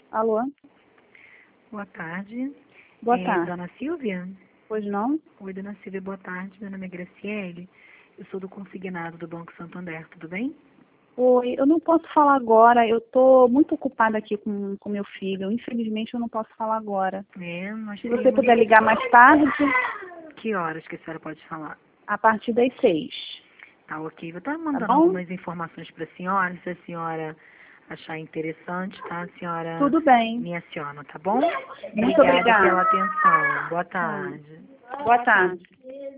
Alô? Boa tarde. Boa tarde. Dona Silvia? Pois não? Oi, Dona Silvia, boa tarde. Meu nome é Graciele. Eu sou do consignado do Banco Santander, tudo bem? Oi, eu não posso falar agora. Eu estou muito ocupada aqui com meu filho. Infelizmente, eu não posso falar agora. Nós Se você teríamos... puder ligar mais tarde, Que horas que a senhora pode falar? a partir das 6. Tá, ok. Vou estar Tá mandando bom? algumas informações para a senhora. Se a senhora achar interessante, tá? A senhora Tudo bem. me aciona, tá bom? Muito Obrigada pela obrigada. atenção. Boa tarde. Boa tarde.